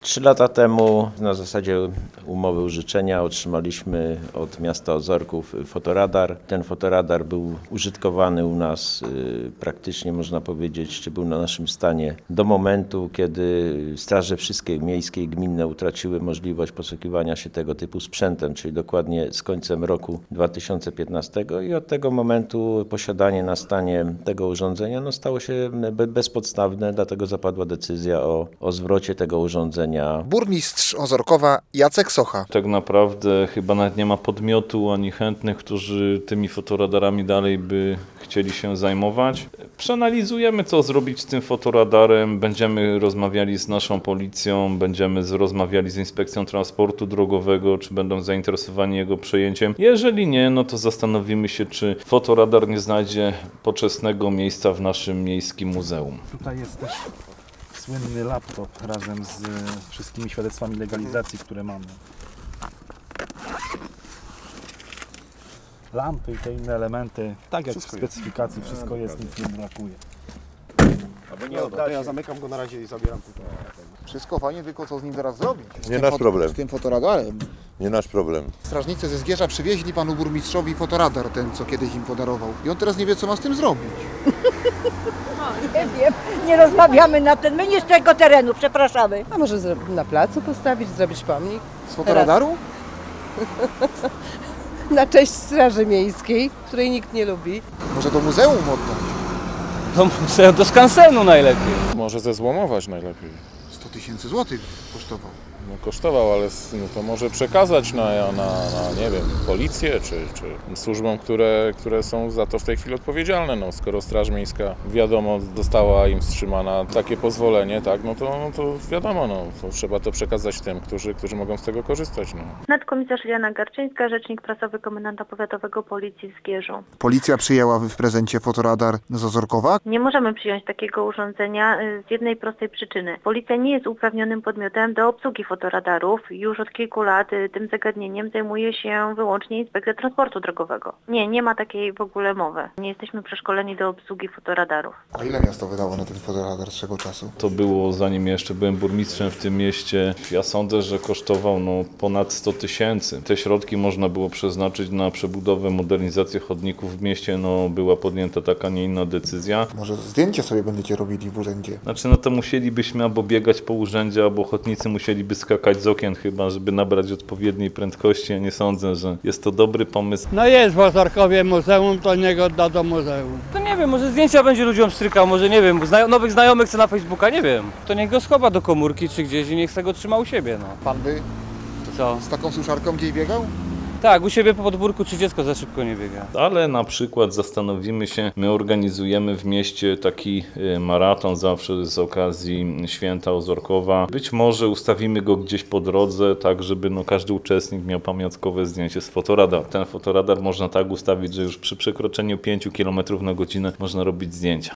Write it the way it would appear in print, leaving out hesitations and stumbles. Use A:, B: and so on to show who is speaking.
A: 3 lata temu na zasadzie umowy użyczenia otrzymaliśmy od miasta Ozorków fotoradar. Ten fotoradar był użytkowany u nas praktycznie, można powiedzieć, czy był na naszym stanie do momentu, kiedy straże wszystkie miejskie i gminne utraciły możliwość posługiwania się tego typu sprzętem, czyli dokładnie z końcem roku 2015 i od tego momentu posiadanie na stanie tego urządzenia stało się bezpodstawne, dlatego zapadła decyzja o zwrocie tego urządzenia.
B: Burmistrz Ozorkowa Jacek Socha.
C: Tak naprawdę chyba nawet nie ma podmiotu ani chętnych, którzy tymi fotoradarami dalej by chcieli się zajmować. Przeanalizujemy, co zrobić z tym fotoradarem, będziemy rozmawiali z naszą policją, będziemy rozmawiali z Inspekcją Transportu Drogowego, czy będą zainteresowani jego przejęciem. Jeżeli nie, no to zastanowimy się, czy fotoradar nie znajdzie poczesnego miejsca w naszym miejskim muzeum.
D: Tutaj jest też słynny laptop razem z wszystkimi świadectwami legalizacji, które mamy. Lampy i te inne elementy, tak jak w specyfikacji, wszystko jest, nic nie brakuje.
E: Ja zamykam go na razie i zabieram tutaj.
B: Wszystko fajnie, tylko co z nim teraz zrobić?
F: Nie nasz problem.
B: Z tym fotoradarem.
F: Nie nasz problem.
B: Strażnicy ze Zgierza przywieźli panu burmistrzowi fotoradar, ten co kiedyś im podarował. I on teraz nie wie, co ma z tym zrobić.
G: Nie wiem, nie rozmawiamy na ten, my nie z tego terenu, przepraszamy.
H: A może na placu postawić, zrobić pomnik?
B: Z fotoradaru?
H: Na cześć Straży Miejskiej, której nikt nie lubi.
B: Może do muzeum oddać?
I: Do skansenu najlepiej.
J: Może zezłomować najlepiej.
B: 100 000 złotych kosztował.
J: No kosztował, ale to może przekazać na nie wiem, policję czy służbom, które są za to w tej chwili odpowiedzialne. No, skoro Straż Miejska, wiadomo, dostała im wstrzymana takie pozwolenie, tak, no to wiadomo, to trzeba to przekazać tym, którzy mogą z tego korzystać. No.
K: Nadkomisarz Liana Garczyńska, rzecznik prasowy komendanta powiatowego Policji w Zgierzu.
B: Policja przyjęła w prezencie fotoradar z Ozorkowa.
K: Nie możemy przyjąć takiego urządzenia z jednej prostej przyczyny. Policja nie jest uprawnionym podmiotem do obsługi fotoradarów. Już od kilku lat tym zagadnieniem zajmuje się wyłącznie Inspekcja Transportu Drogowego. Nie ma takiej w ogóle mowy. Nie jesteśmy przeszkoleni do obsługi fotoradarów.
B: A ile miasto wydało na ten fotoradar z czego czasu?
C: To było zanim jeszcze byłem burmistrzem w tym mieście. Ja sądzę, że kosztował ponad 100 000. Te środki można było przeznaczyć na przebudowę, modernizację chodników w mieście. Była podjęta taka, nie inna decyzja.
B: Może zdjęcie sobie będziecie robili w urzędzie?
C: Znaczy, to musielibyśmy albo biegać po urzędzie, albo ochotnicy musieliby skakać z okien chyba, żeby nabrać odpowiedniej prędkości. Ja nie sądzę, że jest to dobry pomysł.
I: No jest w Ozorkowie muzeum, to niech odda do muzeum. To nie wiem, może zdjęcia będzie ludziom strykał, może nie wiem, nowych znajomych chce na Facebooka, nie wiem. To niech go schowa do komórki czy gdzieś i niech se go trzyma u siebie,
B: Pan by
I: Co?
B: z taką suszarką gdzieś biegał?
I: Tak, u siebie po podwórku czy dziecko za szybko nie biega.
C: Ale na przykład zastanowimy się, my organizujemy w mieście taki maraton zawsze z okazji Święta Ozorkowa. Być może ustawimy go gdzieś po drodze, tak żeby każdy uczestnik miał pamiątkowe zdjęcie z fotoradar. Ten fotoradar można tak ustawić, że już przy przekroczeniu 5 km/h można robić zdjęcia.